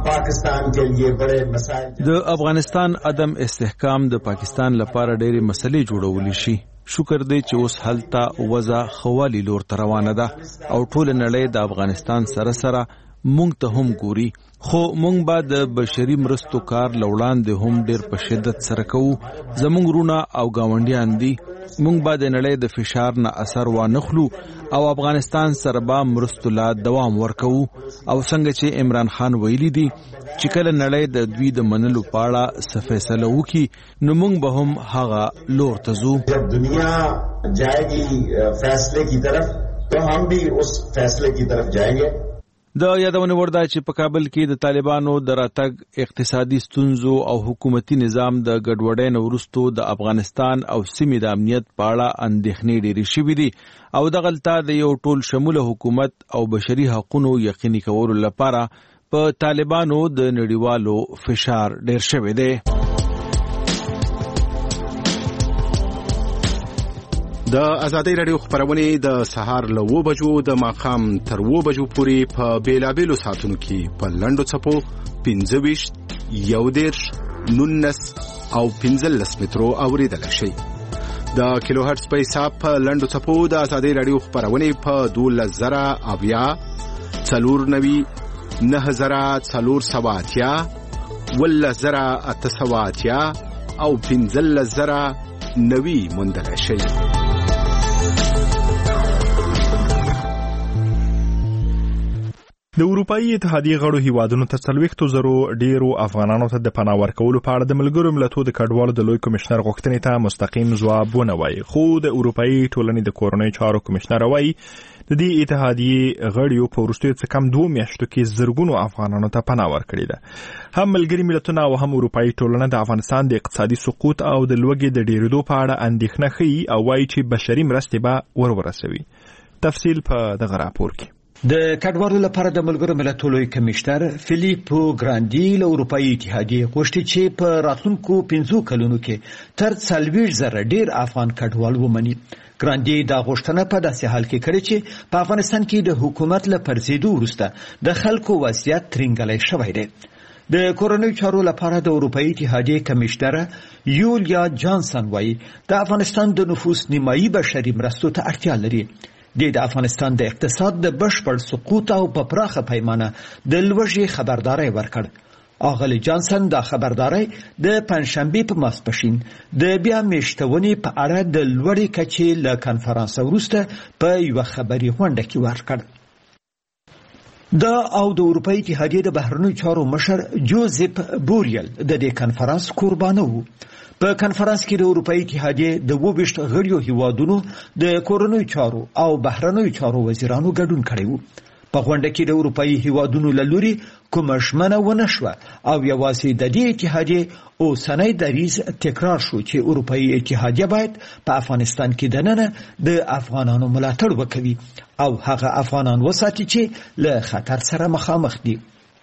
पाकिस्तान के लिए बड़े मसाइल د افغانستان عدم استحکام د پاکستان لپاره ډېری مسلې جوړولې شي. شکر دی چې اوس هلته وضع خوالي لور ته روانه ده او ټول نړۍ د افغانستان سره سره مونږ ته هم ګوري، خو مونږ به د بشري مرستو کار لوړاندې هم ډېر په شدت سره کوو. زمونږ رونه او ګاونډیان دي، مونږ به د نړۍ د فشار نه اثر وانخلو او افغانستان سره به مرستو لا دوام ورکوو. او څنګه چې عمران خان ویلي دي چې کله نړۍ د دوی د منلو په اړه څه فیصله وکړي نو مونږ به هم هغه لور ته ځو. جب دنیا جائے گی فیصلے کی طرف تو ہم بھی اس فیصلے کی طرف جائیں گے. د یادونه ورده چې په کابل کې د طالبانو د راتګ اقتصادي ستونزو او حکومتي نظام د ګډوډۍ نه وروسته د افغانستان او سیمې د امنیت په اړه اندېښنې ډېرې شوې دي او دغلته د یو ټول شموله حکومت او بشري حقوقو یقیني کولو لپاره په طالبانو د نړیوالو فشار ډېر شوی دی. د ازادۍ راډیو خبرونه د سهار له 9 بجو د ماښام تر 9 بجو پورې په بیلابېلو ساعتونو کې په لنډو څپو 25 11 19 او 15 مترو اوریدل شي. د کیلو هرتز په حساب په لنډو څپو د ازادۍ راډیو خبرونه په 12000 490 9480 10880 او 15090 موندل شي. د اروپאי اتحادیې غړو هیوادونو ته 40,000 ډیرو افغانانو ته د پناه ورکولو په اړه د ملګرو ملتونو د کډوالو د لوی کمشنر غوښتنې ته مستقیم ځواب ونه وایي، خو د اروپאי ټولنې د کورنۍ چارو کمشنر وایي د دې اتحادیې غړیو په وروستیو څه کم 2 میاشتو کې زرګونو افغانانو ته پناه ورکړې ده. هم ملګري ملتونه او هم اروپאי ټولنه د افغانستان د اقتصادي سقوط او د لوږې د ډیرېدو په اړه اندېښنه ښيي او وایي چې بشري مرستې به ورسوي. تفصیل په دغه راپور کې. د کډوالو لپاره د ملګرو ملتونو لوی کمشنر فیلیپو ګراندي له اروپאי اتحادیې غوښتي چې په راتلونکو 15 کلونو کې تر 40,000 ډیر افغان کډوال ومني. ګراندي دا غوښتنه په داسې حال کې کړې چې په افغانستان کې د حکومت له پرځېدو وروسته د خلکو وضعیت ترنګلی شوی دی. د کورنۍ چارو لپاره د اروپאי اتحادیې کمشنر یولیا جانسن وایي د افغانستان د نفوس نیمایي بشري مرستو ته اړتیا لري. د افغانستان د اقتصاد د بشپړ سقوط او په پراخه پیمانه د لوږې خبرداري ورکړ. اغلی جانسن دا خبرداري د پنځشنبه په ماسپښین د بیا میشتونې په اړه د لوړې کچې له کانفرانس وروسته په یو خبري غونډه کې ورکړ. دا او د اروپאי اتحادیې د بهرنیو چارو مشر جوزف بوریل د دې کانفرانس قربانه وو. په کانفرانس کې د اروپאי اتحادیې د 22 غړیو هیوادونو د کورنیو چارو او بهرنیو چارو وزیرانو ګډون کړی وو. په غونډه کې د اروپאי هیوادونو له لوري کومه ژمنه ونه شوه او یوازې د دې اتحادیې اوسنی دریځ تکرار شو چې اروپאי اتحادیه باید په افغانستان کې دننه د افغانانو ملاتړ وکوي او هغه افغانان وساتي چې له خطر سره مخامخ دي.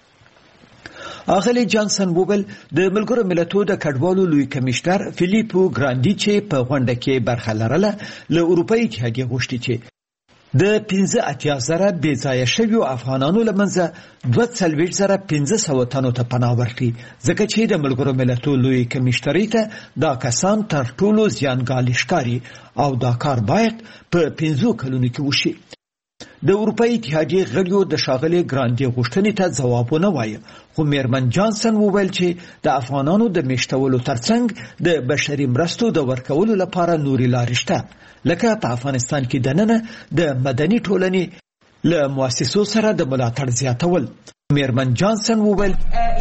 اغلی جانسن وویل د ملګرو ملتونو د کډوالو لوی کمشنر فیلیپو ګراندي چې په غونډه کې برخه لرله له اروپאי اتحادیې غوښتي چې د 15,000 بې ځایه شویو افغانانو له منځه 42,500 تنو ته پناه ورکړي، ځکه چې د ملګرو ملتونو لوی کمشنرۍ ته دا کسان تر ټولو زیانګالي ښکاري او دا کار باید په 15 کلونو کې وشي. د اروپאי اتحادیې غړیو د ښاغلي ګراندي غوښتنې ته ځواب ونه وایه، خو میرمن جانسن وویل چې د افغانانو د میشتولو ترڅنګ د بشري مرستو د ورکولو لپاره نورې لارې شته، لکه په افغانستان کې دننه د مدني ټولنې له مؤسسو سره د ملاتړ زیاتول. میرمن جانسن وویل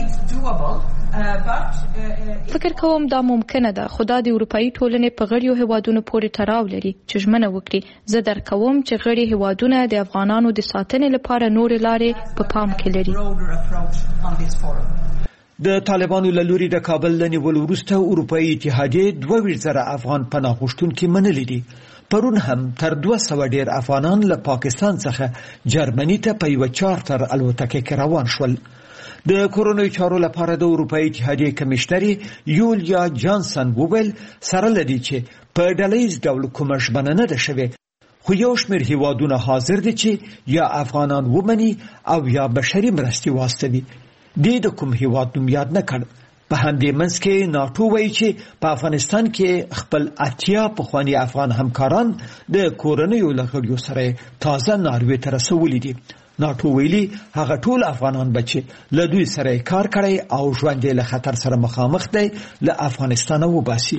فکر کوم دا ممکنه ده، خو دا د اروپאי ټولنې په غړیو هیوادونو پورې تړاو لري چې ژمنه وکړي. زه درک کوم چې غړي هیوادونه د افغانانو د ساتنې لپاره نورې لارې په پام کې لري. د طالبانو له لوري د کابل له نیولو وروسته اروپאי اتحادیې 22,000 افغان پناه غوښتونکي منلي دي. پرون هم تر 200 ډیر افغانان له پاکستان څخه جرمني ته په یو چارتر الوتکه کې روان شول. د کورونو چارو لپاره د اروپאי اتحادیې کمشنر یولیا جانسن وویل سره لدی چې په ډلهیز ډول کومه ژمنه نه ده شوې، خو یو شمېر هیوادونه حاضر دي چې یا افغانان ومني او یا بشري مرستې واستوي. د کوم هیواد نوم یاد نه کړ. په همدې منځ کې ناټو وایي چې په افغانستان کې خپل 80 پخواني افغان همکاران د کورنیو له غړیو سره تازه ناروې ته رسولي دي. ناټو ویلي هغه ټول افغانان به چې له دوی سره کار کړی او ژوند یې له خطر سره مخامخ دی له افغانستانه وباسي.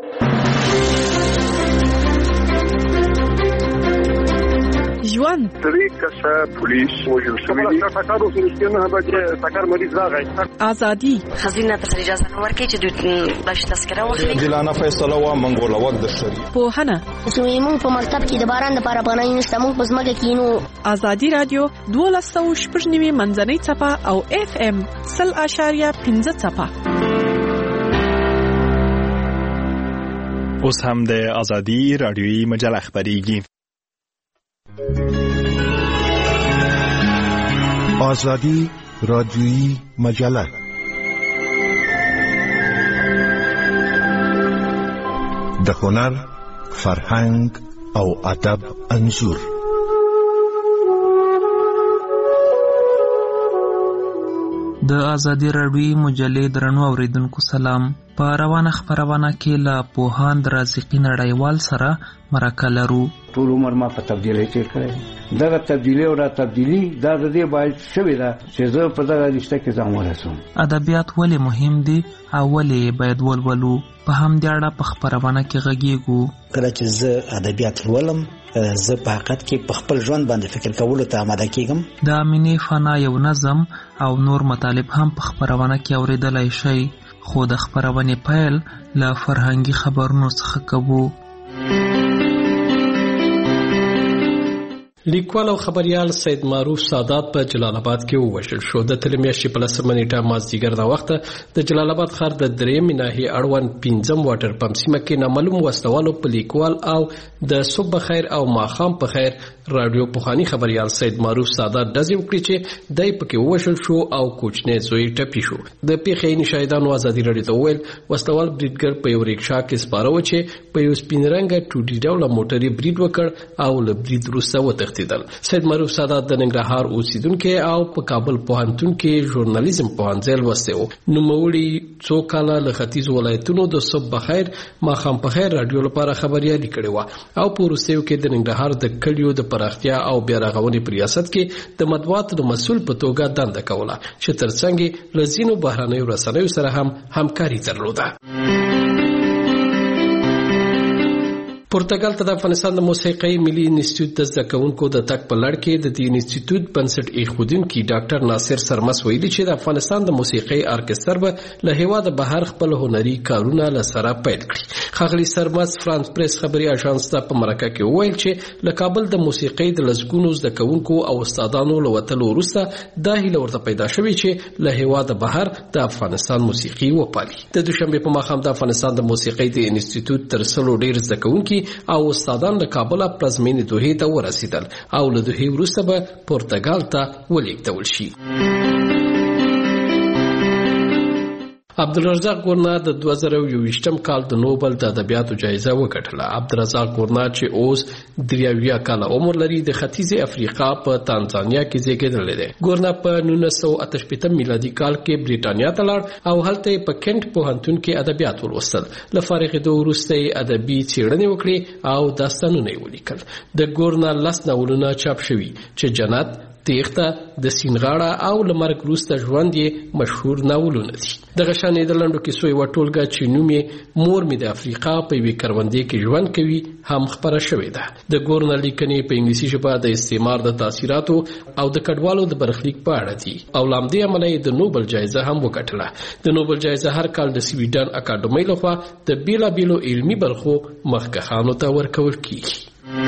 ژوند طریقه پولیس وجل شوی دی ټاکارو سره به ټاکار مریض راغی. ازادي خزینه ته اجازه ورکړي چې د تذکره واخلي. دلانه فیصله وا منګول وخت د شری پوهنه زموږ په مکتب کې د باران د لپاره بنای نشته. موږ په ځمکه کې نو ازادي رادیو 12.9 منځنۍ صفه او FM 0.5 صفه. اوس هم د ازادي رادیوي مجله خبريږي. آزادی رادیویی مجله د هنر، فرهنګ او ادب انځور. د ازادي رادیویی مجلې درنو اوریدونکو سلام. په روانه خبرونه کې له پوهاند رازقي نړیوال سره مرکه لرو. ټول عمر ما په تبدیلی تیر کړی. دغه تبدیلی او را تبدیلی دا د دې باید شوې ده چې زه په دغه رشته کې ځان ورسوم. ادبیات ولې مهم دي او ولې باید ولولو؟ په همدې اړه په خبرونه کې غږیږو. کله چې زه ادبیات لولم زه په حقیقت کې په خپل ژوند باندې فکر کولو ته آماده کیږم. د امینې فنا یو نظم او نور مطالب هم په خبرونه کې اوریدلای شئ، خو د خبرونې پیل له فرهنګي خبرونو څخه کوو. لیکوال او خبريال سید معروف سادات په جلال آباد کې ووژل شو. د تیر میاشتې په 10 نیټه مازدیګر د وخت د جلال آباد ښار د 3 ناحیې اړوند 5 واټر پمپ سیمه کې نامعلوم وسلوالو په لیکوال او د صبح بخیر او ماښام په خیر رادیو پوخانی خبريال سید معروف سادات دځې وکړي چې دای پکې ووژل شو او کوچنی زوی ټپي شو. د پیښې شاهدانو ازادي رادیو ته ویل وسلوال بریډګر په یو ریکشا کې سپاره و چې په یو سپین رنګه ټوډي ډوله موټري برید وکړ او له برید وروسته وتښتېدل. سید معروف سادات د ننګرهار اوسیدونکو او په کابل پوهنتون کې ژورنالیزم پوهنځی لوستی و. نوموړي څو کاله له ختیځ ولایتونو د صبح بخیر ماښام په خیر رادیو لپاره خبريالي کړې و او په وروستیو کې د ننګرهار د کلیو د پراختیا او بیا رغونې په ریاست کې د مطبوعاتو د مسؤل په توګه دنده کوله چې ترڅنګ له ځینو بهرنیو رسنیو سره هم همکاري درلوده. پرتګال ته د افغانستان د موسیقۍ ملي انسټیټیوټ د زده کوونکو د تګ په لړ کې د دې انسټیټیوټ بنسټ ایښودونکي ډاکټر ناصر سرمس ویلي چې د افغانستان د موسیقۍ ارکستر به له هیواده بهر خپل هنري کارونه له سره پیل کړي. ښاغلي سرمس فرانس پریس خبري اژانس ته په مرکه کې وویل چې له کابل د موسیقۍ د لسګونو زده کوونکو او استادانو له وتلو وروسته دا هیله ورته پیدا شوې چې له هیواده بهر د افغانستان موسیقي وپالي. د دوشنبه په ماښام د افغانستان د موسیقۍ د انسټیټیوټ تر څلو ډیر زده کوونکي او استادان له کابل پلازمینې دوحې ته ورسېدل او له دوحې وروسته به پرتګال ته ولېږدول شي. عبدالرزاق ګورنا د 2021 کال د نوبل د ادبیاتو جایزه وګټله. عبدالرزاق ګورنا چې اوس 83 کال عمر لري د ختیځ افریقا په تانزانیا کې زیږیدلی دی. ګورنا په 1958 میلادي کال کې بریټانیا ته لاړ او هلته په کینټ پوهنتون کې ادبیات ولوستل. له فارغېدو وروسته یې ادبي څېړنې وکړې او داستانونه یې ولیکل. د ګورنا 10 ناولونه چاپ شوي چې جنت، تیغته، د سینغاړه او لمرګ وروسته ژوند یې مشهور ناولونه دي. دغه شان نیدرلندو کې سوی وټولګه چې نوم یې مور مې د افریقا په یوې کروندې کې ژوند کوي هم خبره شوې ده. د ګورنا لیکنې په انګلیسي ژبه د استعمار د تاثیراتو او د کډوالو د برخلیک په اړه دي او لامدې عمله یې د نوبل جایزه هم وګټله. د نوبل جایزه هر کال د سویډن اکاډمۍ لخوا د بیلابیلو علمي برخو مخکښانو ته ورکول کیږي.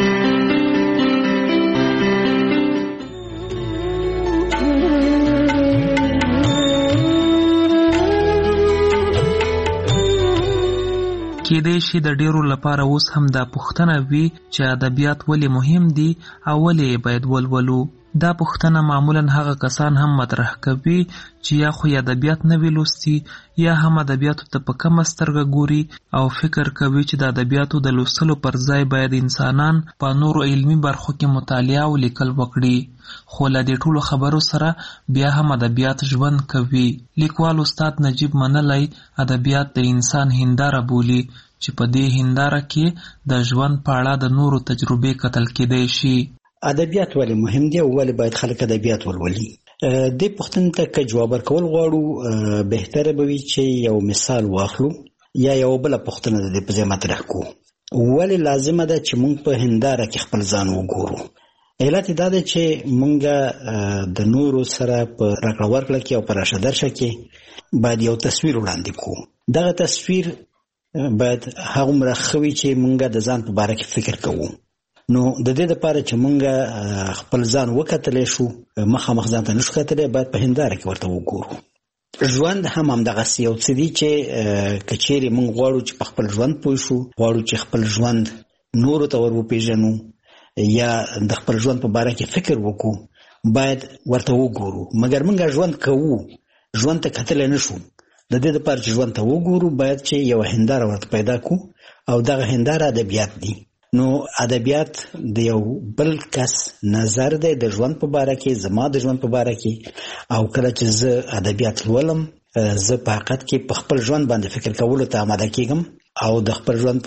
کېدای شي د ډیرو لپاره اوس هم دا پوښتنه وي چې ادبیات ولې مهم دي او ولې باید ولولو. دا پوښتنه معمولا هغه کسان هم مطرح کوي چې یا خو ادبیات نه وی لوستي یا هم ادبیاتو ته په کمه سترګه ګوري او فکر کوي چې د ادبیاتو د لوستلو پر ځای باید انسانان په نورو علمي برخو کې مطالعه او لیکل وکړي. خو له دې ټولو خبرو سره بیا هم ادبیات ژوند کوي. لیکوال استاد نجیب منلی ادبیات د انسان هنداره بولي چې په دې هنداره کې د ژوند په اړه د نورو تجربې کتل کېدای شي. ادبیات ولې مهم دي او ولې باید خلک ادبیات ولولي؟ دې پوښتنې ته که جواب ورکول غواړو بهتره به وي چې یو مثال واخلو یا یو بله پوښتنه د دې په ځای مطرح کړو. ولې لازمه ده چې موږ په هنداره کې خپل ځان وګورو؟ علت دا ده چې موږ د نورو سره په راکړه ورکړه کې او په راشه درشه کې باید یو تصویر وړاندې کړو. دغه تصویر باید هغومره ښه وي چې موږ د ځان په باره کې فکر کوو. نو د دې لپاره چې موږ خپل ځان وکتلی شو، مخامخ ځان ته نشو کتلی، باید په هنداره کې ورته وګورو. ژوند هم همدغسې یو څه دي چې که چیرې موږ غواړو چې په خپل ژوند پوه شو، غواړو چې خپل ژوند نورو ته ور وپېژنو یا د خپل ژوند په باره کې فکر وکړو، باید ورته وګورو. مګر موږ ژوند کوو، ژوند ته کتلی نشو. د دې لپاره چې ژوند ته وګورو باید چې یو هنداره ورته پیدا کړو او دغه هنداره ادبیات دي. نو ادبیات د یو بل کس نظر دی د ژوند په باره کې، زما د ژوند په باره کې. او کله چې زه ادبیات لولم، زه په حقیقت کې په خپل ژوند باندې فکر کولو ته آماده کېږم او د خپل ژوند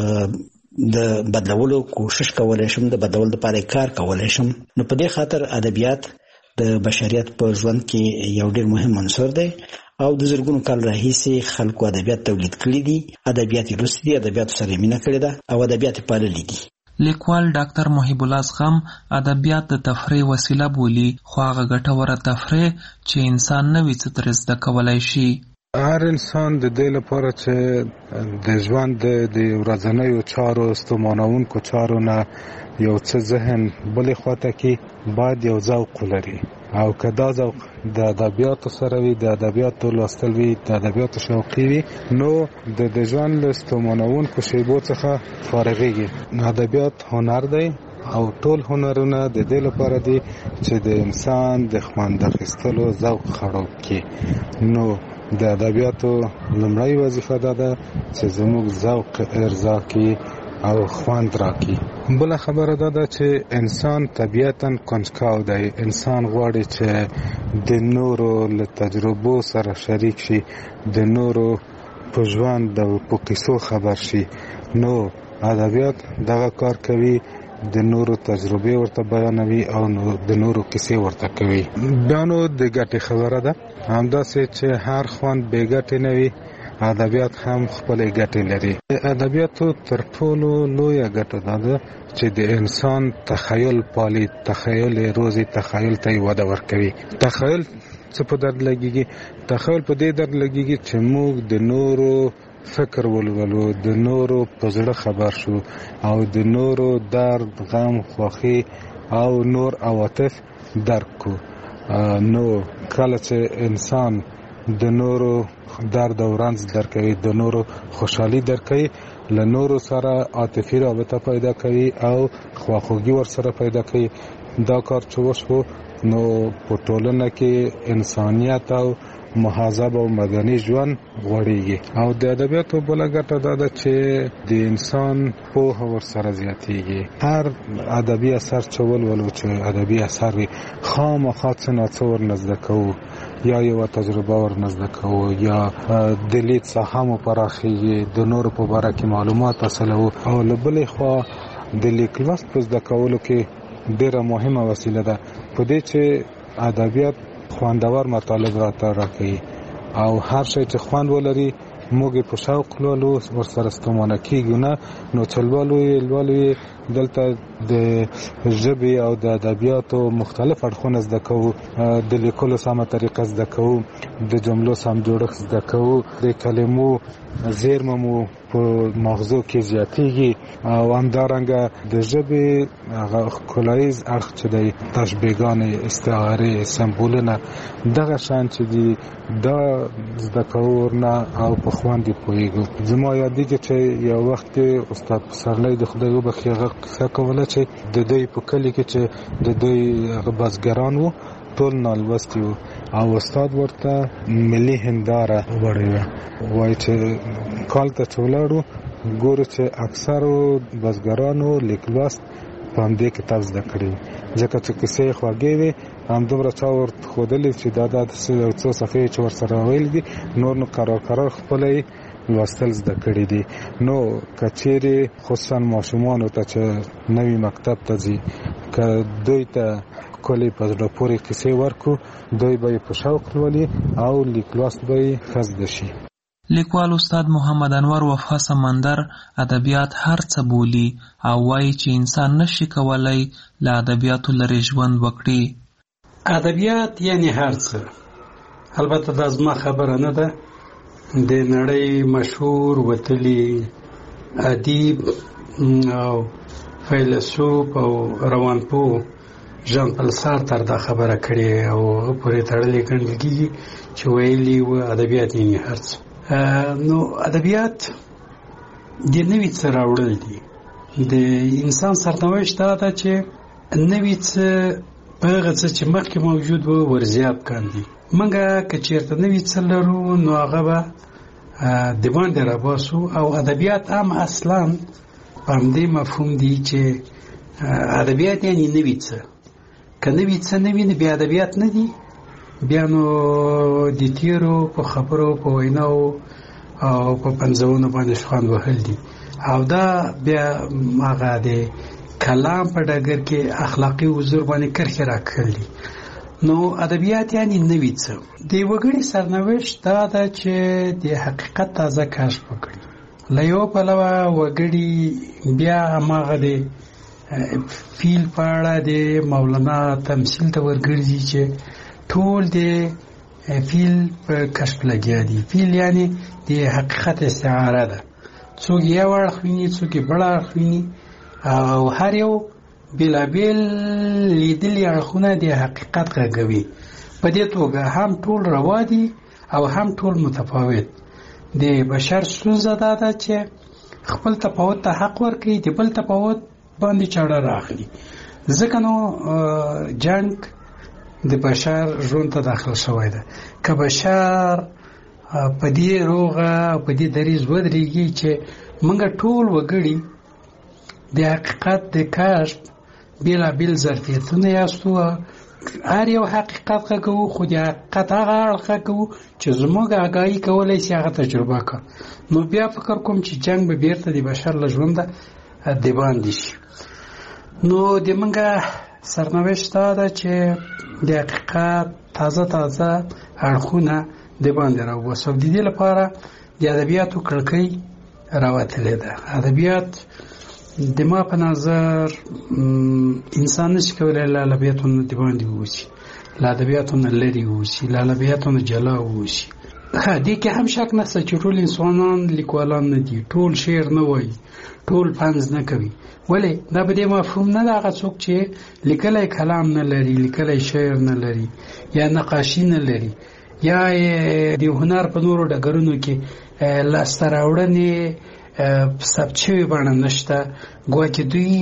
په د بدلولو کوشش کولی شم، د بدلولو لپاره کار کولی شم. نو په دې خاطر ادبیات د بشریت په ژوند کې یو ډېر مهم عنصر دی او د زرګونو کال راهیسې خلکو ادبیات تولید کړي دي، ادبیات یې لوستي دي، ادبیاتو سره یې مینه کړې ده او ادبیات یې پاللي دي. لیکوال ډاکټر محیب الله زغم ادبیات د تفریح وسیله بولي، خو هغه ګټوره تفریح چې انسان نوي څه ترې زده کولی شي. هر انسان د دې لپاره چې د ژوند د ورځنیو چارو ستومانوونکو چارو نه یو څه ذهن بلې خواته کې باید یو ذوق ولري. او که دا ذوق د ادبیاتو سره وي، د ادبیاتو لوستل وي، د ادبیاتو شوقي وي، نو د ژوند له ستومانوونکو شیبو څخه فارغېږي. ادبیات هنر دی او ټول هنرونه د دې لپاره دي چې د انسان د خوند اخیستلو ذوق خړوب کړي. نو د ادبیاتو لومړی وظیفه دا ده چې زموږ ذوق ارضا کړي او خوند راکړي. بله خبره دا ده چې انسان طبیعتا کنجکاو دی. انسان غواړي چې د نورو له تجربو سره شریک شي، د نورو په ژوند او په قصو خبر شي. نو ادبیات دغه کار کوي، د نورو تجربې ورته بیانوي او د نورو کیسې ورته کوي. بیا نو د ګټې خبره ده، همداسې چې هر خوند بې ګټې نه وي، ادبیات هم خپلې ګټې لري. ادبیاتو تر ټولو لویه ګټه دا ده چې د انسان تخیل پالي، تخیل یې روزي، تخیل ته یې وده ورکوي. تخیل څه په درد لګېږي؟ تخیل په دې درد لګېږي چې موږ د نورو فکر ولولو، د نورو په زړه خبر شو او د نورو درد، غم، خوښي او نور عواطف درک کو. نو کله چې انسان د نورو درد او رنځ درک کوي، د نورو خوشحالي درک کوي، له نورو سره عاطفي رابطه پیدا کوي او خواخوږي ورسره پیدا کوي. دا کار چې وشو نو په ټولنه کې انسانیت او مهذب او مدني ژوند غوړېږي. او د ادبیاتو بله ګټه دا ده چې د انسان پوهه ورسره زیاتېږي. هر ادبي اثر چې ولولو، چې ادبي اثر وي، خامخا څه نه څه ورنزده کوو، یا یوه تجربه ورنزده کوو، یا د لید ساحه مو پراخېږي، د نورو په باره کې معلومات حاصلوو. او له بلې خوا د لیک لوست په زده کولو کې ډېره مهمه وسیله ده، په دې چې ادبیات خوندور مطالب راته راکوي او هر شی چې خوند ولري موږ په شوق لولو، ورسره ستومانه کېږو نه. نو چې لولو دلته د ژبې او د ادبیاتو مختلف اړخونه زده کوو، د لیکلو سمه طریقه زده کوو د جملو سم جوړښت زده کوو، د کلمو زیرمه مو په مغزو کې زیاتېږي او همدارنګه د ژبې هغه ښکلاییز اړخ چې دی تشبیهګانې، استعارې، سمبولونه دغه شیان چې دي دا زده کوو ورنه او په خوند یې پوهېږو. زما یادېږي چې یو وخت کې استاد پسرلی د خدای وبخښي هغه قصه کوله چې د دوی په کلي کې چې د دوی بزګران وو ټول نالوستي وو او استاد ورته ملي هنداره وړې وه. وایي چې کال ته چې ولاړو ګورو چې اکثرو بزګرانو لیک لوست په همدې کتاب زده کړي، ځکه چې کیسې یې خوږې وې، همدومره چا ورته ښودلې چې دا یو څو صفحې چې ورسره ویل دي، نور نو قرار خپله یې لوستل زده کړي دي. نو که چیرې خصوصا ماشومانو ته چې نوي مکتب ته ځي، که دوی ته ښکلې په زړه پورې کیسې ورکړو، دوی به یې په شوق لولي او لیک لوست به یې ښه زده شي. لیکوال استاد محمد انور وفا سمندر ادبیات هر څه بولي او وایي چې انسان نشي کولای له ادبیاتو لرې ژوند وکړي. ادبیات یعنی هر څه. البته دا زما خبره نه ده، د نړۍ مشهور وتلی ادیب او فیلسوف او روانپوه ژان پل سارتر دا خبره کړې او پورې تړلې ګڼل کېږي چې ویلي و ادبیات یعنی هر څه. نو ادبیات د نوي څه راوړل دي. د انسان سرنوشت دا ده چې نوي څه په هغه څه چې مخکې موجود و ورزیات کاندي. موږ که چېرته نوي څه لرو نو هغه به د باندې راباسو او ادبیات هم اصلا په همدې مفهوم دي چې ادبیات یعنی نوي څه. که نوي څه نه وي نو بیا ادبیات نه دي، بیا نو د تیرو په خبرو په ویناو او په پنځونو باندې خوند وهل دي او دا بیا هغه د کلام په ډګر کې اخلاقي حضور باندې کرښې راکړل دي. نو ادبیات یعنی نوي څه. د وګړي سرنوشت دا ده چې د حقیقت تازه کشف وکړي. له یو پلوه وګړي بیا هماغه د فیل په اړه د مولانا تمثیل ته ورګرځي چې ټول د فیل په کشف لګیا دي. فیل یعنی د حقیقت استعاره ده. څوک یو اړخ ویني، څوک بل اړخ ویني او هر یو بېلابېل لیدلي اړخونه د حقیقت غږوي. په دې توګه هم ټول روا دي او هم ټول متفاوت. د بشر ستونزه دا ده چې خپل تفاوت ته حق ورکړي، د بل تفاوت باندې چاړه راخلي. ځکه نو جنگ د بشر ژوند ته داخل شوی ده. که بشر په دې روغه په دې دریځ ودرېږي چې موږ ټول وګړي د حقیقت د کشف بېلابېل ظرفیتونه یاستو، هر یو حقیقت غږوو، خو د حقیقت هغه اړخ غږوو چې زموږ آګاهي کولی شي هغه تجربه کړو، نو بیا فکر کوم چې جنگ به بیرته د بشر له ژونده د باندې شي. نو د موږ سرنوشت دا ده چې د حقیقت تازه اړخونه د باندې راوباسو. د دې لپاره د ادبیاتو کړکۍ راوتلې ده. ادبیات د ما په نظر انسان نشي کولی له ادبیاتو نه د باندې ووځي، له ادبیاتو نه لرې ووځي، له ادبیاتو نه جلا ووځي. دې کې هم شک نشته چې ټول انسانان لیکوالان نه دي، ټول شعر نه وایي، ټول طنز نه کوي. ولې دا په دې مفهوم نه ده هغه څوک چې لیکلی کلام نه لري، لیکلی شعر نه لري، یا نقاشي نه لري، یا د هنر په نورو ډګرونو کې لاسته راوړنې ثبت شوې بڼه نشته، ګواکې دوی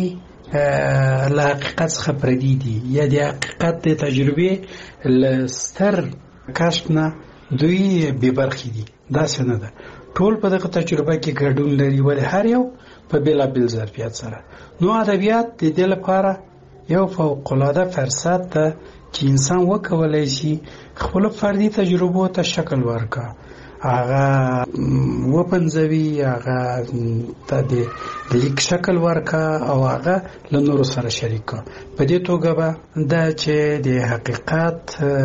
له حقیقت څخه پردي دي، یا د حقیقت د تجربې له ستر کشف نه دوی بې برخې دي. داسې نه ده. ټول په دغه تجربه کې ګډون لري، ولې هر یو په بېلابېل ظرفیت سره. نو ادبیات د دې لپاره یو فوق‌العاده فرصت ده چې انسان وکولی شي خپلو فردي تجربو ته شکل ورکړي، هغه وپنځوي، هغه ته د لیک شکل ورکړي او هغه له نورو سره شریک کړي. په دې توګه به دا چې د حقیقت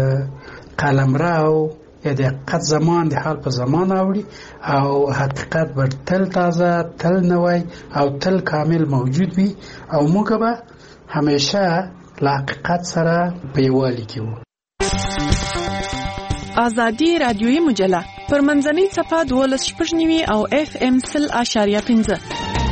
قلمرو یا د حقیقت زمان د حال په زمان اوړي او حقیقت به تل تازه، تل نوی او تل کامل موجود وي او موږ به همیشه له حقیقت سره په یووالي کې وو. ازادي رادیوي مجله پر منځنۍ صفحه 12.9 او FM 0.5.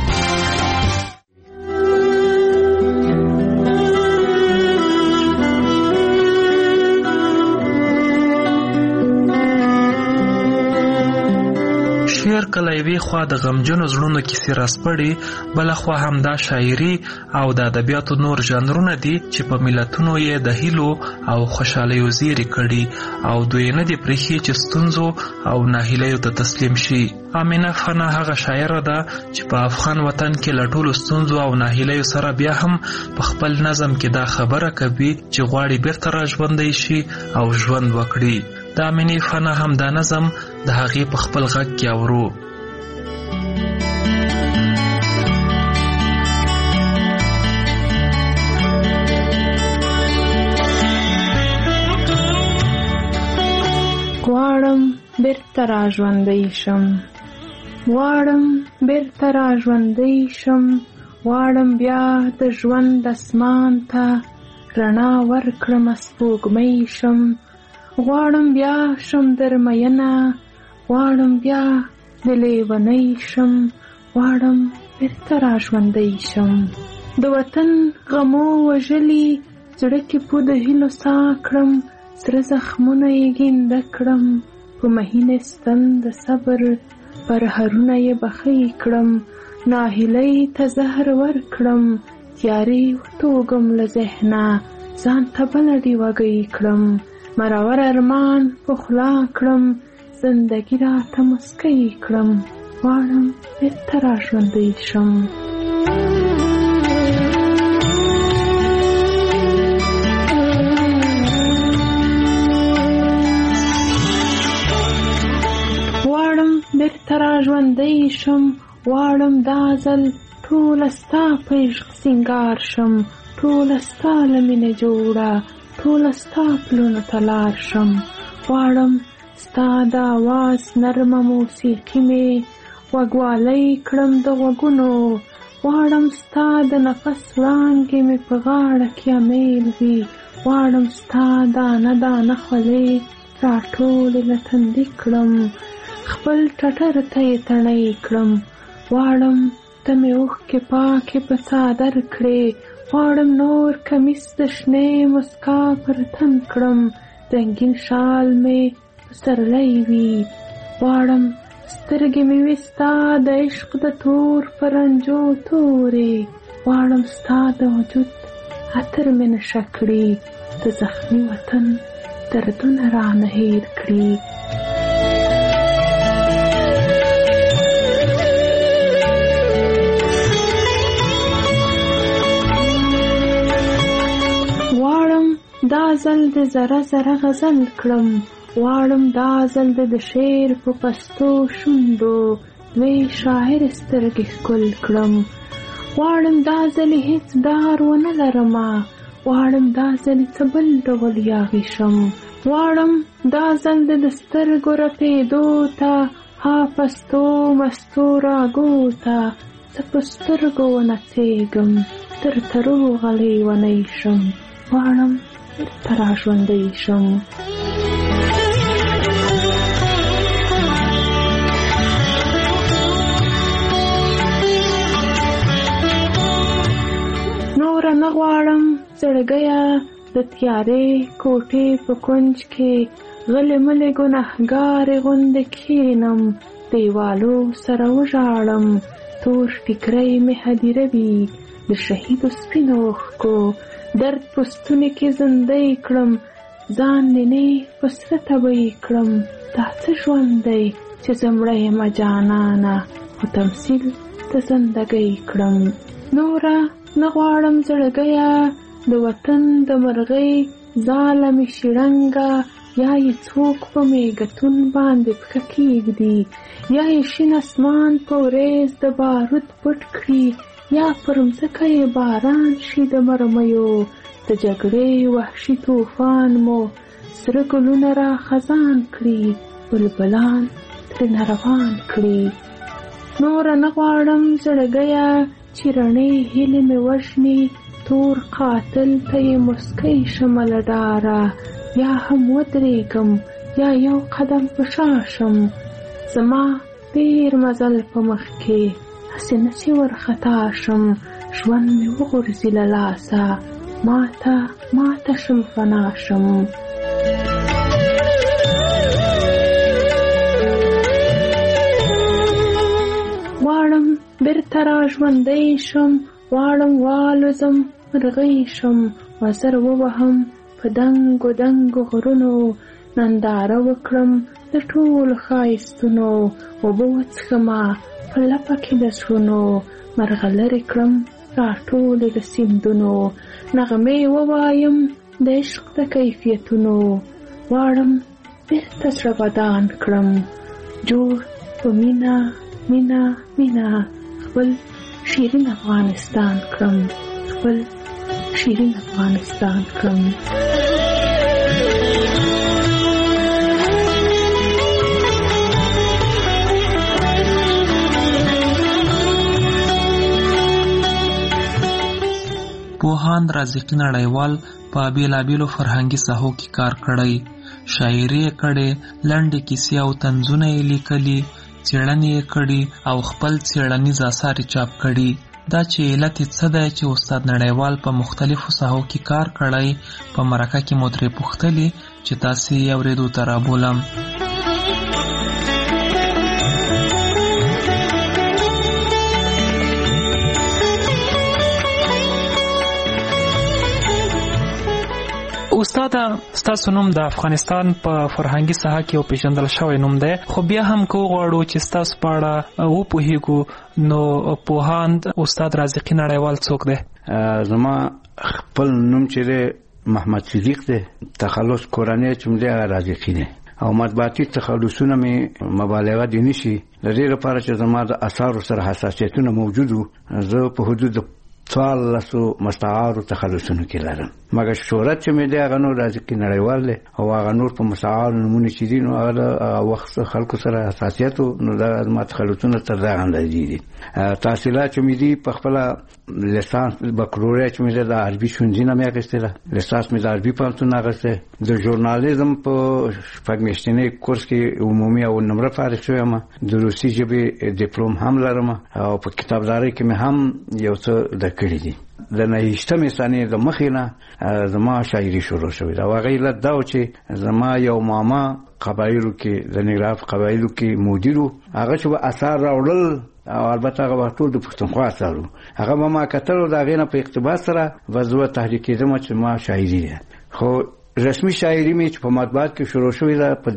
شعر کله یوې خوا د غمجنو زړونو کیسې راسپړي، بله خوا همدا شاعري او د ادبیاتو نور ژانرونه دي چې په ملتونو یې د هیلو او خوشحالیو زیری کړي او دوی نه دي پرېښي چې ستونزو او ناهیلیو ته تسلیم شي. آمینه فنا هغه شاعره ده چې په افغان وطن کې له ټولو ستونزو او ناهیلیو سره بیا هم په خپل نظم کې دا خبره کوي چې غواړي بیرته را ژوندی شي او ژوند وکړي. د آمینې فنا هم دا نظم د هغې په خپل غږ کې اورو. غواړم بیرته را ژوندی شم، غواړم بیرته را ژوندی شم، غواړم بیا د ژوند اسمان ته رڼا ورکړم سپوږمۍ شم، غواړم بیا شم درمینه، غواړم بیا د لیونۍ شم، غواړم بیرته را ژوندی شم. د وطن غمو وژلي زړه کې پو د هیلو سا کړم، سره زخمونه یې ګینده کړم، په مهینې ستن د صبر پر هرونه یې بخۍ کړم، ناهیلۍ ته زهر ورکړم، تیارې وتوږم له ذهنه ځان ته بله ډیوګۍ کړم، مرور ارمان په خوله کړم، زندګي راته مسکی کړم، غواړم بیرته را ژوندی شم. غواړم بیرته را ژوندی شم، غواړم دا ځل ټوله ستا په عشق سینګار شم، ټوله ستا له مینې جوړه، ټوله ستا پلونو ته لار شم، غواړم ستا د آواز نرمه موسیقي مې غوږوالی کړم د غوږونو، غواړم ستا د نفس وړانګې مې په غاړه کې امیل وي، غواړم ستا دانه دانه خولې راټولې له تندي کړم، خپل ټټر ته یې تڼۍ کړم، غواړم ته مې اوښکې پاکې په څادر کړې، غواړم نور کمیس د شنې مسکا پر تن کړم، رنګین شال مې پسرلی وي، غواړم سترګې مې وي ستا د عشق د تور پرنجو تورې، غواړم ستا د وجود عطر مې نشه کړي، د زخمي وطن دردونه رانه هیر کړي. دا ځل د زره زره غزل کړم، غواړم دا ځل د شعر په پستو شونډو دوی شاعر سترګې ښکل کړم، غواړم دا ځل هیڅ ډار ونه لرمه، غواړم دا ځل څه بل ډول یاغي شم، غواړم دا ځل د سترګو رپېدو ته ها پستو مستو راګو ته څه په سترګو ونڅېږم تر ترو غلی ونی شم، غواړم بیرته را ژوندی شم. نوره نه غواړم زړګیه د تیارې کوټې په کونج کې غلې ملې ګنهګارې غوندې کښېنم، دیوالو سره وژاړم، تور ټیکری مې هدیره وي د شهیدو سپینو اوښکو، درد پستونې کې زندۍ کړم، ځان نینې په سره تبۍ کړم، دا څه ژوند دی چې زمړه یمه جانانه خو تمثیل د زندګۍ کړم. نوره نه غواړم زړګیه د وطن د مرغۍ ځاله مې شړنګه، یا یې څوک په میګتون باندې پښه کېږدي، یا یې شین اسمان په وریځ د بارود پټ کړي، یا پر مځکه یې باران شي د مرمیو، د جګړې وحشي طوفان مو سره ګلونه را خزان کړي، بلبلان ترې روان کړي. نوره نه غواړم زړګیه چې رڼې هیلې مې وژني، تور قاتل ته یې مسکی شمه له ډاره، یا هم ودرېږم یا یو قدم په شا شم. زما ډېر مزل په مخ کې هسې نسې ورخطا شم. ژوند مې وغورځي له لاسه ماته شم فنا شم. غواړم بیرته را ژوندی شم، غواړم والوزم مرغۍ شم، وزر ووهم په دنګو دنګو غرونو، ننداره وکړم د ټولو ښایستونو، اوبه وڅښمه په لپه کې د زړونو، مرغلرې کړم راټولې د سیندونو، نغمې ووایم د عشق د کیفیتونو، غواړم بیرته زړه بدان کړم، جوړ په مینه مینه مینه خپل شیرین افغانستان کړم، خپل شیرین افغانستان کړم. پوهاند رازقي نړیوال په بیلابیلو فرهنګي ساحو کې کار کړی، شاعري یې کړې، لنډې کیسې او طنزونه یې لیکلي، څېړنې یې کړي او خپل څېړنیز اثار یې چاپ کړي. دا چې علت یې څه دی چې استاد نړیوال په مختلفو ساحو کې کار کړی، په مرکه کې مو ترې پوښتلي چې تاسې یې اورېدو ته رابولم. استاد، ستاسو نوم د افغانستان په فرهنګي ساحه کې یو پیژندل شوی نوم دی، خو بیا هم که وغواړو چې ستاسو په اړه وپوهیږو، نو پوهاند استاد رازقي نړیوال څوک دی؟ زما خپل نوم چې دی محمد صدیق دی، تخلص کورنۍ چې مې دی هغه رازقي دی، او مطبوعاتي تخلصونه مې مبالغه دي نشي. د دې لپاره چې زما د اثارو سره حساسیتونه موجود وو، زه په حدود 14 مستعارو تخلصونو کې لرم، مګر شهرت چې مې دی هغه نور رازقي نړیوال دی، او هغه نور په مستعارو نومونه چې دي نو هغه وخت خلکو سره حساسیت نو دا ما تخلصونه تر دا اندازې دي. تحصیلات چې مې دي په خپل لیسانس بکالوریا چې مې د عربي ښوونځي نه مې اخیستله، لیسانس مې د عربي پوهنتون نه اخیستی، د ژورنالیزم په شپږ میاشتني کورس کې عمومي او نمره فارغ شوی یم، د روسي ژبې ډیپلوم هم لرم، او په کتابدارۍ کې مې هم یو څه د کړي دي. د 29 سنې د مخې نه زما شاعري شروع شوې ده، او هغه علت دا و چې زما یو ماما قبایلو کې د ننګرهار په قبایلو کې مدیر و، هغه چې به اثار راوړل، او البته هغه وخت ټول د پښتونخوا اثار و، هغه به ما کتل، د هغې نه په اقتباس سره به زه تحریک کېدم چې ما شاعري ده. خو رسمي شاعري مې چې په مطبوعات کې شروع شوې ده په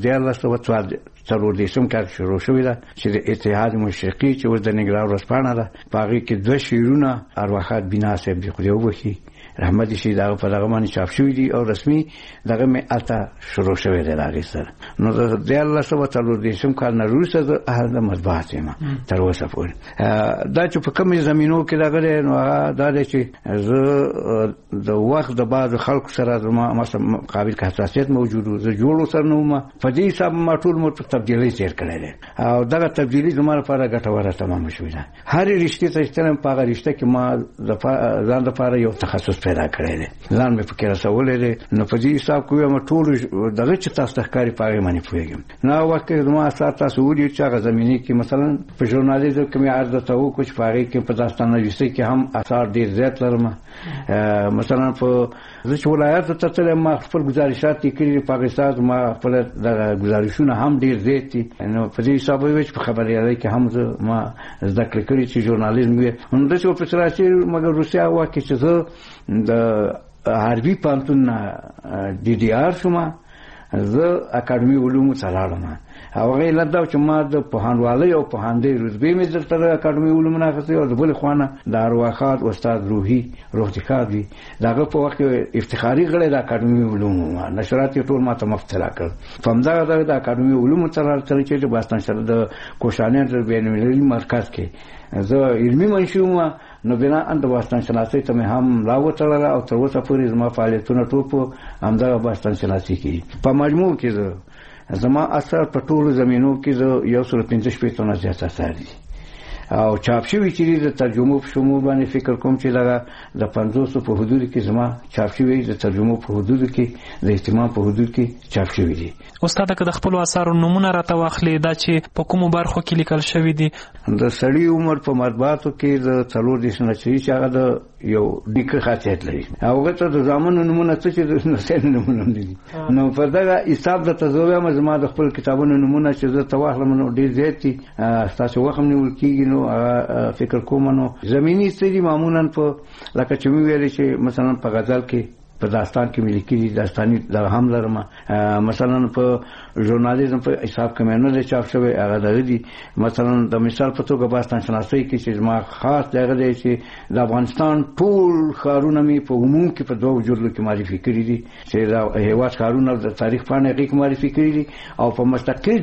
1444 کال شروع شوې ده، چې د اتحاد مشرقي چې اوس د ننګرهار ورځپاڼه ده، په هغې کې 2 شعرونه ارواښاد بنا صاحب دې خدای وبخي رحمت شي دغه په دغه باندې چاپ شوی دي، او رسمي دغه مې الته شروع شوی دی هغې سره. نو د 1444 کال نه وروسته زه اهل د مطبوعات یم تر اوسه پورې. دا چې په کومې زمینو کې دغه دی، نو هغه دا دی چې زه د وخت د بعضو خلکو سره زما مثلا مقابل که حساسیت موجود و، زه جوړ ورسره نه وم، په دې حساب ما ټول عمر په تبدیلۍ تېر کړی دی، او دغه تبدیلي زما لپاره ګټوره تمامه شوې ده. هرې رشتې ته چې تلم، په هغه رشته کې ما ځان لپاره یو تخصص پیدا کړی دی، ځان مې پکې رسولی دی، نو په دې حساب کې وایم ټول دغه چې تاسو ته ښکاري په هغې باندې پوهېږم. نو هغه وخت کې زما اثار تاسو ولید چې هغه زمینې کې مثلا په ژورنالیزم کې مې عرض ته وکړو چې په هغې کې په داستان‌نویسۍ کې هم اثار ډېر زیات لرم. مثلا په زه چې ولایاتو ته تلم، ما خپل ګزارشات یې کړي دي، په هغې ساعت ما خپل دغه ګزارشونه هم ډېر زیات دي، نو په دې حساب وایي چې په خبریالۍ کې هم زه ما زده کړې کړي چې ژورنالیزم وي. نو داسې ورپسې راشي، مګر روسیه هغه وخت کې چې زه د عربي پوهنتون نه DDR شوم، زه اکاډمي علومو ته لاړم، او هغه علت دا چې ما د پوهنوالۍ او پوهاندۍ رتبې مې درته د اکاډمي علومو نه اخیستې، او د بلې خوا نه د ارواښاد استاد روحي روحتیکار وي، د هغه په وخت کې افتخاري غړی د اکاډمي علومو وه، نشرات یې ټول ما ته مفت راکړل. په همدغه ډول د اکاډمي علومو ته راتلل چې د باستان د کوشانیان د بینالمللي مرکز کې زه علمي منشي وم، نو بناء د باستان شناسۍ ته مې هم راوتړله، او تر اوسه پورې زما فعالیتونه ټول په همدغه باستان شناسۍ کې. په مجموع کې زما اثر په ټولو زمینو کې 145 نه زیات اثار دي، او چاپ شوی چې د ترجمه په شمول باندې فکر کوم چې دا د 500 په حدود کې زما چاپ شوی د ترجمه په حدود کې د اهتمام په حدود کې چاپ شوی دي. استاد که د خپل اثارو نمونه راته واخلي دا چې په کومو برخو کې لیکل شوی دي؟ د سړی عمر په مطبوعاتو کې د 4 نشري چې هغه د یو ډیکه خاصیت لري. هغه ته د زمانو نمونه څه چې د نسل نمونه دي. نو په دغه حساب د تزویا مزما د خپل کتابونو نمونه چې زه تواخلم نو ډیر زیات دي. تاسو وخت نیول کیږي نو فکر کوم نو زمینی ستړي معمولا په لکه چې ویل چې مثلا په غزل کې په داستان کې ملي کېږي داستاني د هم لرمه مثلا په ژورنالیزم په حساب کې مې نه چاپ شوی هغه دغه دي. مثلا د مثال په توګه باستان شناسي کې چې ما خاص دغه دی چې د افغانستان ټول ښارونه مې په عموم کې په 2 جلدو کې معرفي کړي دي چې دا هیواد ښارونه د تاریخ باندې حقیقت معرفي کړي دي او په مستقل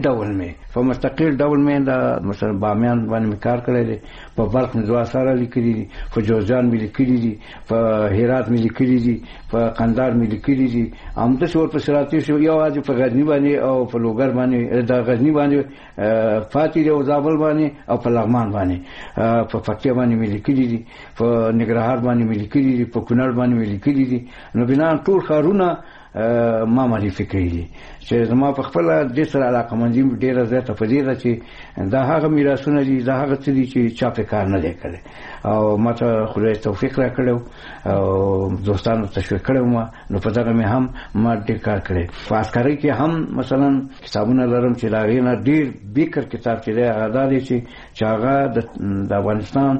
ډول مې د مثلا بامیان باندې کار کړی دی په بلخ مې دوه سره لیکلي دي په جوزجان مې لیکلي دي په هرات مې لیکلي دي په قندار مې لیکلي دي همداسې ورپسې راتېر شو یوازې په غزني باندې او په لوګر باندې د غزني باندې فاتح دی او زابل باندې او په لغمان باندې په پکتیا باندې مې لیکلي دي په ننګرهار باندې مې لیکلي دي په کونړ باندې مې لیکلي دي. نو بنا ټول ښارونه ما معرفي کړي دي چې زما په خپل د سره علاقمندي ډیره زیاته په دې ده چې دا هغه میراثونه دي دا هغه څه دي چې چا په کار نه دی کړی او ماته خدای توفیق راکړو او دوستانو تشویق کړو نو په دغه مې هم ما ډیر کار کړی. په عسکرۍ کې هم مثلا کتابونه لرم چې دا غینه ډیر بیکر کتاب چې دی هغه دی چې هغه د افغانستان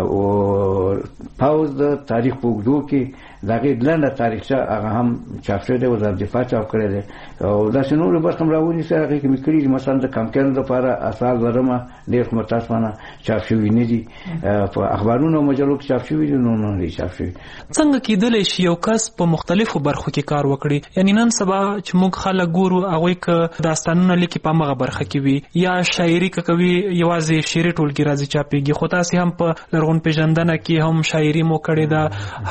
او پاوز د تاریخ په اوږدو کې دغه لنډه تاریخچه هغه هم چاپ شوی دی وزارت دفاع چاپ کړی دی او دا شنو به کوم راونی سره هغه کې کړی مثلا د کمپیوټر لپاره اثار لرمه ډیر متاسفانه چاپ شوی نه دي په اخبارونو او مجلو کې چاپ شوی دي نو نه چاپ شوی. څنګه کېدلی شي یو کس په مختلفو برخو کې کار وکړي؟ یعنی نن سبا چې موږ خلک ګورو هغوی که داستانونه لیکي په هغه برخه کې وي یا شاعري کوي یوازې شعري ټولګي راځي چاپېږي خو تاسې هم په لرغون پیژندنه کې هم شاعري مو کړې ده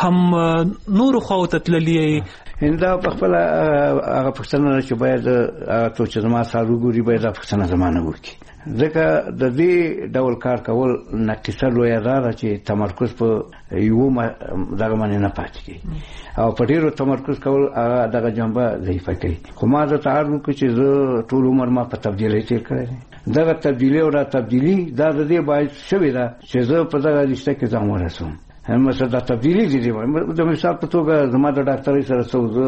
هم نورو خواو ته تللي دا په خپل هغه پښتنه چې باید څو چې زما سالو ګوري باید پښتنه زمانه وکړي ځکه د دې ډول کار کول نقصه لویه ده چې تمرکز په یو دغه باندې نه پاتې کیږي او په ډیرو تمرکز کول دغه جنبه ضعیفه کوي. خو ما زه تعهد وکړ چې زه ټول عمر ما په تبدیلۍ تیر کړی دی. دغه تبدیلي او دا تبدیلي دا د دې باعث شوې ده چې زه په دغه رشته کې ځان ورسوم. مثلا دا تبدیلی دي د مثال په توګه زما د ډاکټرۍ سره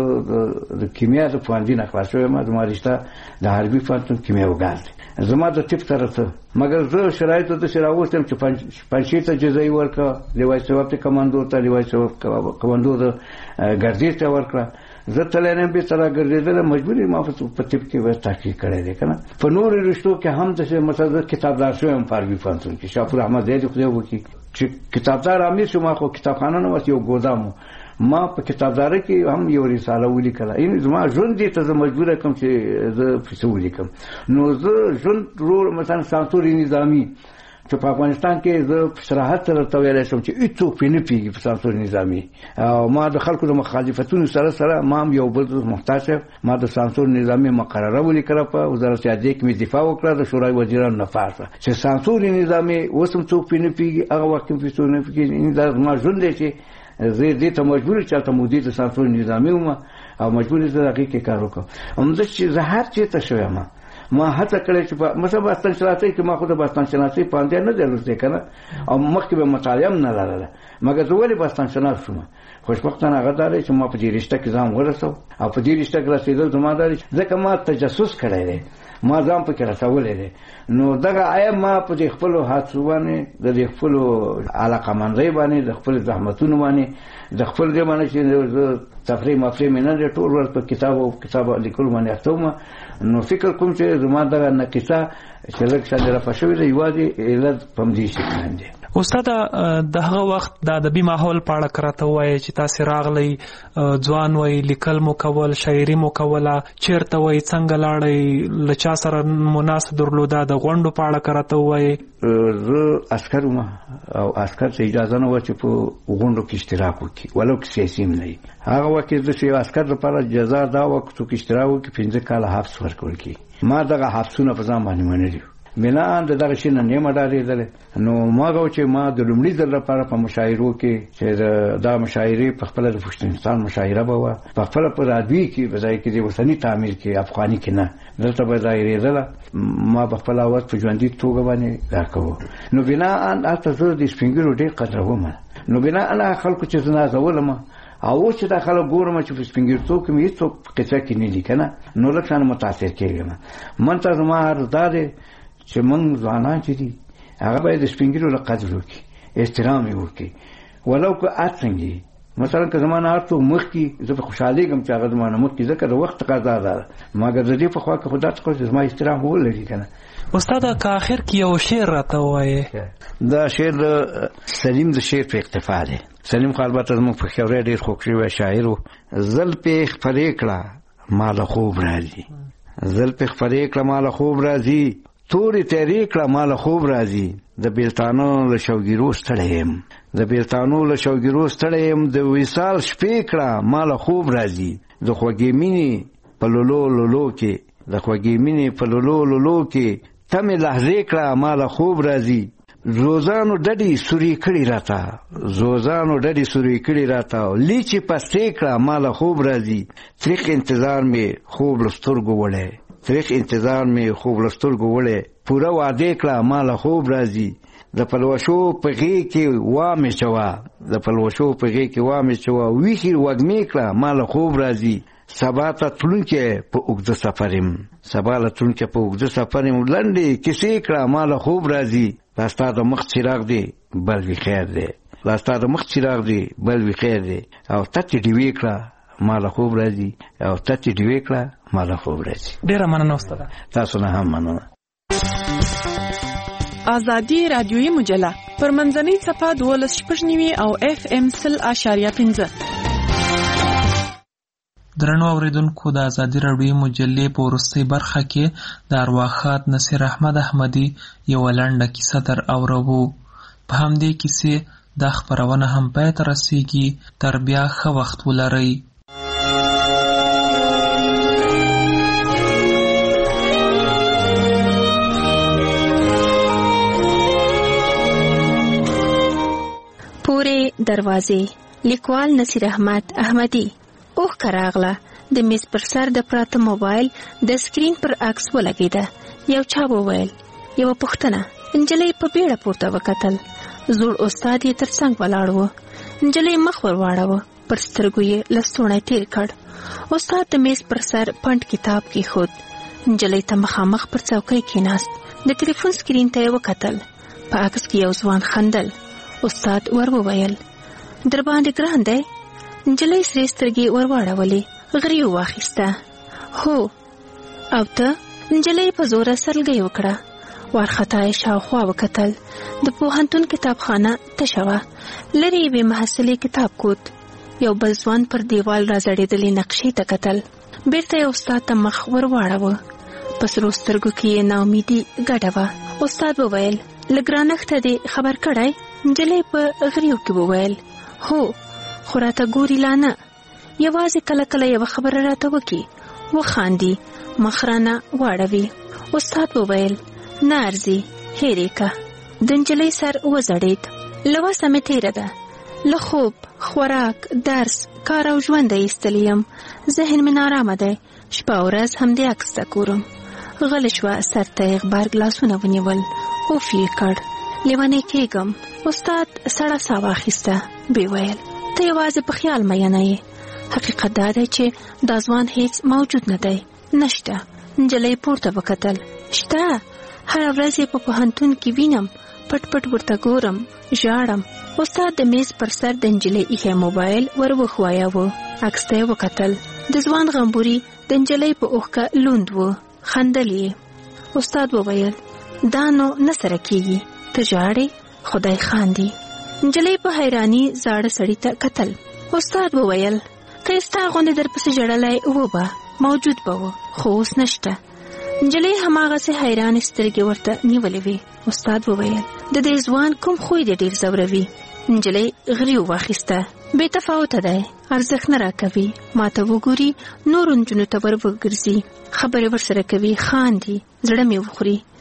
څو د کیمیا د پوهنځي نه خلاص شوی ما زما رشته د حربي پوهنتون کیمیاوګر دی. زما د طب سره څه مګر زه شرایطو ته راوستم چې پنځشیر ته جزایي ورکړه لیوای ثواب ته کمانډو ته لیوای ثواب کمانډو د ګردیز ته ورکړه. زه تللی نه به سره ګرځېدل مجبوري ما په طب کې به تحقیق کړی دی که نه. په نورو رشتو کې هم داسې مثلا کتابدار شویم په حربي پوهنتون کې شاپور احمد دی خدای وکړي چې کتابدار امیر شو. ما خو کتابخانه نه وس یو ګودام ما په کتابدارۍ کې هم یو رساله ولیکله. این زما ژوند دې ته زه مجبوره کړم چې زه پیسه ولیکم. نو زه ژوند مثلا سانسوري نظامي چې په افغانستان کې زه په صراحت سره ورته ویلی شم چې هېڅوک پرې نه پوهېږي په سانسور نظامي او ما د خلکو د مخالفتونو سره ما هم یو بل محتاج یم. ما د سانسور نظامي مقرره ولیکله په وزارت عدلیه کې مې دفاع وکړه د شورای وزیرانو نه پاسه چې سانسور نظامي اوس هم څوک پرې نه پوهېږي هغه وخت هم څوک نه پوهېږي. دا زما ژوند دی چې زه دې ته مجبور چې هلته مدیر د سانسور نظامي وم او مجبور زه د هغې کې کار وکړم. همداسې چې زه هر چېرته شوی یم ما هڅه کړې چې مثلا باستان شناسۍ کې ما خو د باستان شناسۍ پوهنځی نه دی لوستی که نه او مخکې به مطالعه هم نه لرله مګر زه ولې باستان شناس شوم. خوشبختانه هغه دا دی چې ما په دې رشته کې ځان ورسو او په دې رشته کې رسېدل زما دا دی ځکه ما تجسس کړی دی ما ځان پکې رسولی دی. نو دغه عیب ما په دې خپلو هڅو باندې د دې خپلو علاقمندۍ باندې د خپلو زحمتونو باندې د خپل دې باندې چې زه تفریح مفریح مې نه دی ټول ورځ په کتاب لیکلو باندې اخته وم. نو فکر کوم چې زما دغه نقصه چې لږ څه رفع شوې ده یوازې علت په همدې شکل دی. استاد د هغه وخت د ادبي ماحول په اړه راته ووایئ چې تاسې راغلی ځوان وئ لیکل مو کول شاعري مو کوله چېرته وئ څنګه لاړئ له چا سره مناسب درلوده د غونډو په اړه راته ووایئ. زه عسکر وم او عسکر ته اجازه نه وه چې په غونډو کې اشتراک وکړي ولو که سیاسي هم نه وي. هغه وخت کې د یو عسکر لپاره جزا دا وه که څوک اشتراک وکړي 5 کاله حبس ورکول کېږي. ما دغه حبسونه په ځان باندې منلي بنا د دغه شي نه نیمه ډارېدل. نو ما غو چې ما د لومړي ځل لپاره په مشاعرو کې چې دا مشاعرې په خپل د پښتونستان مشاعره به وه، په خپل په رادیو کې په ځای کې د وطني تعمیر کې افغاني کې نه دلته به ډارېدله. ما په خپل اواز په ژوندي توګه باندې دا کوو. نو بنا هلته زه د سپین ږیرو ډېر قدروم. نو بنا انا خلکو چې زه نازولم او اوس چې دا خلک ګورم چې په سپین ږیرتوب کې مې هېڅوک قصه کې نه دي که نه، نو لږ شان متاثر کېږم. من ته زما عرض دا دی چې موږ ځوانان چې دي هغه باید د سپین ږیرو له قدر وکړي، احترام یې وکړي، ولو که هر څنګه. مثلا که زما نه هر څوک مخکې زه په خوشحالېږم چې هغه زما نه مخکې، ځکه د وخت تقاضا ده. مګر د دې په خوا کې خو دا څه زما احترام ولري که نه. استاده که آخر کې یو شعر راته ووایې. دا شعر سلیم د شعر په اقتفا دی. سلیم خو البته زموږ په خیورې ډېر خوږ شوی شاعر و. زلفې خپرې کړه ما له خوب راځي، زلفې خپرې کړه ما له خوب راځي، تورې تیرې کړه ما له خوب راځي، د بیلتانو له شوګیرو ستړی یم، د بیلتانو له شوګیرو ستړی یم، د وصال شپې کړه ما له خوب راځي، د خوږې مینې په لولو لولو کې، د خوږې مینې په لولو لولو کې تمې لحظې کړه ما له خوب راځي. زوزانو ډډې سوري کړي راته، زوزانو ډډې سوري کړي راته، لیچې پستې کړه ما له خوب راځي. تریخ انتظار مې خوب له سترګو وړی، تریخ انتظار مې خوب له سترګو وړی، پوره وعدې کړه ما له خوب راځي. د پلوشو په غېږ کې وامې چوه، د پلوشو په غېږ کې وامې چوه، ویښې وږمې کړه ما له خوب راځي. سبا ته تلونکی په اوږده سفر یم، سبا له تلونکی په اوږده سفر یم، لنډې کیسې کړه ما له خوب راځي. دا ستا د مخ چراغ دی بل وي خیر دی، دا ستا د مخ چراغ دی بل وي خیر دی، او تتې ډیوې کړه ما له خوب راځي، او تتې ډیوې کړه ما له خوب راځي. ډېره مننه استاده. تاسو نه هم مننه. ازادي رادیوي مجله پر منځنۍ صفحه 12.9 او FM 100.5. درنو اوریدونکو، د ازادي راډیوي مجلې په وروستۍ برخه کې د ارواښاد نصیر احمد احمدي یوه لنډه کیسه در اورو. په همدې کیسې دا خپرونه هم پای ته رسیږي. تر بیا ښه وخت ولرئ. پورې دروازې، لیکوال نصیر احمد احمدي. اوښ کراغله د میز پر سر د پراته موبایل د سکرین پر عکس ولګېده. یو چا وویل یوه پوښتنه. نجلۍ په بیړه پورته وکتل. زوړ استاد یې تر څنګ ولاړ و. نجلۍ مخ ور واړوه، پر سترګو یې لستوڼی تیر کړ. استاد د میز پر سر پنډ کتاب کېښود. نجلۍ ته مخامخ پر څوکۍ کېناست. د ټلیفون سکرین ته یې وکتل. په عکس کې یو ځوان خندل. استاد ور وویل در باندې ګران دی. نجلۍ سرې سترګې ور واړولې، غري واخیسته. هو. او ته؟ نجلۍ په زوره سرلګۍ وکړه. وارخطا یې شاوخوا وکتل. د پوهنتون کتابخانه تشه وه. لرې یوې محصلې کتاب کوت. یو بل ځوان پر دیوال راځړېدلې نقشې ته کتل. بیرته یې استاد ته مخ ور واړوه. په سرو سترګو کې یې ناامیدي ګډه وه. استاد وویل له ګرانښته دې خبر کړی؟ نجلۍ په غریو کې وویل هو، خو راته ګوري لا نه. یوازې کله کله یوه خبره راته وکړي، وخاندي، مخ رانه واړوي. استاد وویل نه ارزي، هېرې که. د نجلۍ سر وځړېد. له وسه مې تېره ده. له خوب، خوراک، درس، کار او ژونده ایستلی یم. ذهن مې نارامه دی. شپه او ورځ همدې عکس ته ګورم. غلی شوه، سر ته یې غبرګ لاسونه ونیول. اوف یې کړ. لیونی کېږم. استاد سړه ساه واخیسته. بې ویل ته یوازې په خیال مینه یې. حقیقت دا دی چې دا ځوان هیڅ موجود نه دی. نشته. نجلۍ پورته وکتل. شته. هره ورځ یې په پوهنتون کې وینم. پټ پټ ورته ګورم، ژاړم. استاد د میز پر سر د نجلۍ ایښی موبایل ور وښوایاوه. عکس ته یې وکتل. د ځوان غمبوري د نجلۍ په اوښکه لوند و. خندل یې. استاد وویل دا نو نه سره کېږي. ته ژاړې؟ خدای خاندي. نجلۍ په حیراني زاړه سړي ته کتل. استاد وویل که یې ستا غوندې درپسې ژړلی و به موجود به و، خو اوس نشته. نجلۍ هماغسې حیرانې سترګې ورته نیولې وې. استاد وویل د دې ځوان کوم خوی دې ډېر ځوروي؟ نجلۍ غري واخیسته. بې تفاوته دی، ارزښت نه راکوي. ما ته وګوري، نورو نجونو ته ور وګرځي، خبرې ورسره کوي، خاندي، زړه مې وخوري.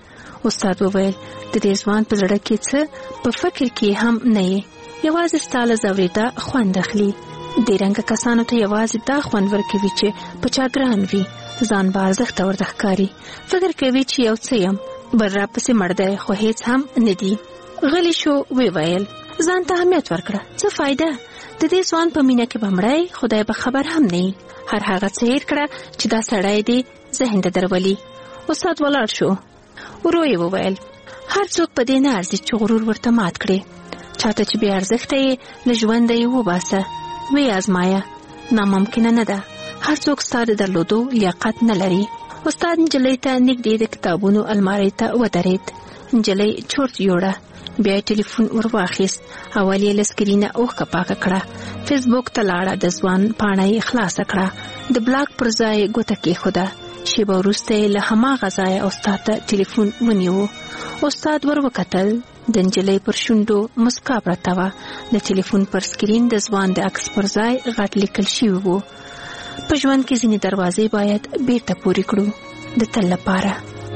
استاد وویل د دې ځوان په زړه کې څه په فکر کې هم نه یې، یوازې ستا له زوریدا خوند اخلي. دې رنګه کسانو ته یوازې دا خوند ورکوي چې په چا ګران وي، ځان به ارزښته ورته ښکاري، فکر کوي چې یو څه یم، بل راپسې مړ دی خو هېڅ هم نه دي. غلی شو، وویل ځان ته اهمیت ورکړه، څه فایده، د دې ځوان په مینه کې به مړی، خدای به خبر هم نه وي. هر هغه څه هېر کړه چې دا سړی دی ذهن ته درولي. استاد ولاړ شو. ورو یې وویل هر څوک په دې نه ارزي چې غرور ورته مات کړي. چاته چې بې ارزښته یې له ژونده یې وباسه، وی ازمایه، ناممکنه نه ده. هر څوک ستا د درلودو لیاقت نه لري. استاد نجلۍ ته نږدې د کتابونو المارۍ ته ودرېد. نجلۍ چورت یوړه، بیا یې ټلیفون ور واخیست. اول یې له سکرینه اوښکه پاکه کړه، فیسبوک ته لاړه، د ځوان پاڼه یې خلاصه کړه، د بلاک پر ځای ګوته کېښوده. شیبه وروسته یې له هماغه ځایه استاد ته ټلیفون ونیو. استاد ور وکتل، د نجلۍ پر شونډو مسکا پرته وه. د ټلیفون پر سکرین د ځوان د عکس پر ځای غټ لیکل شوي وو: په ژوند کې ځینې دروازې باید بیرته پورې کړو، د تل لپاره.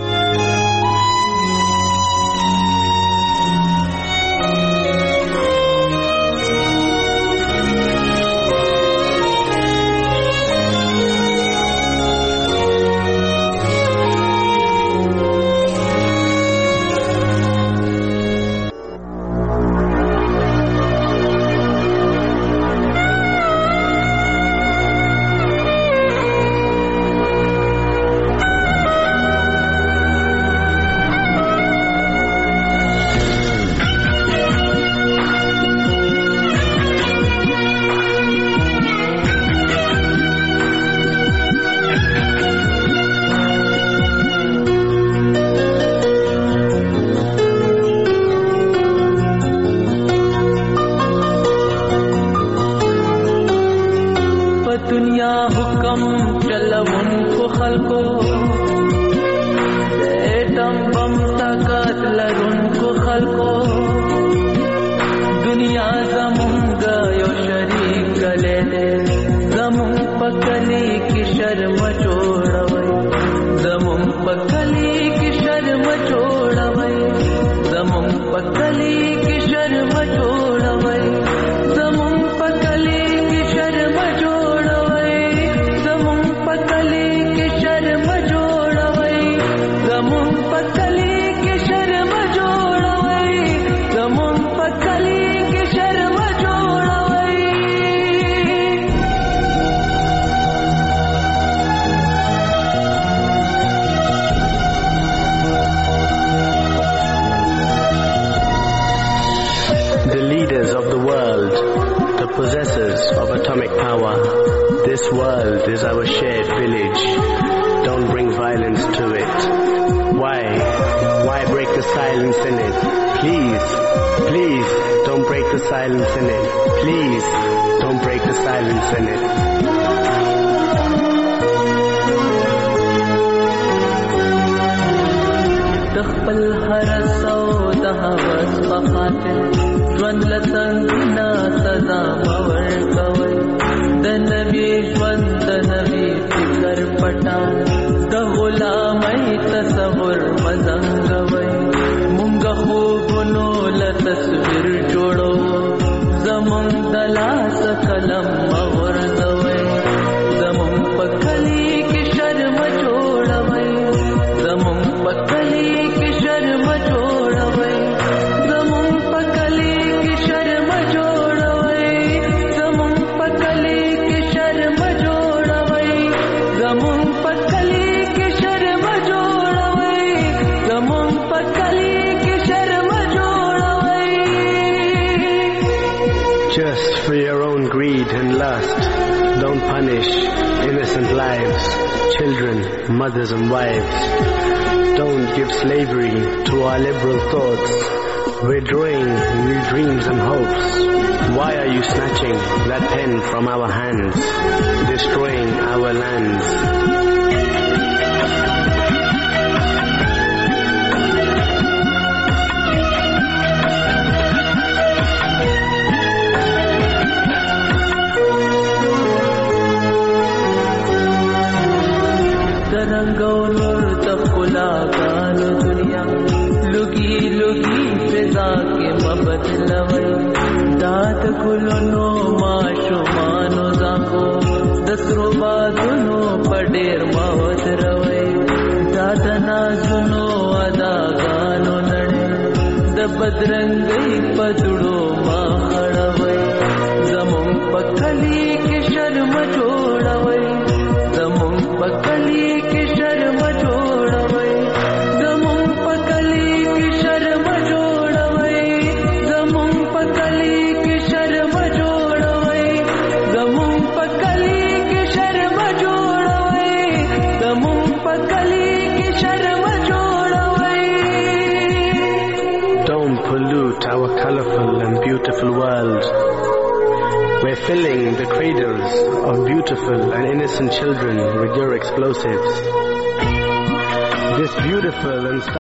Mothers and wives, don't give slavery to our liberal thoughts. We're drawing new dreams and hopes. Why are you snatching that pen from our hands, destroying our lands? रंगो नूर तब खुला गानो दुनिया مبدلوي داد ګلونو ماشومانو زانګو د سرو بادونو پډیر ماوت روي داد نازونو اداګانو نړۍ د بدرنګي پدړو ما خړوي زمون پکلی کې شرم جوړوي زمون پکلی کې شرم جوړوي زمون پکلی کې شرم جوړوي زمون پکلی کې شرم جوړوي زمون پکلی کې شرم جوړوي زمون پکلی کې شرم جوړوي. Don't pollute our colorful and beautiful world. We're filling the cradles of beautiful and innocent children with your explosives. This beautiful and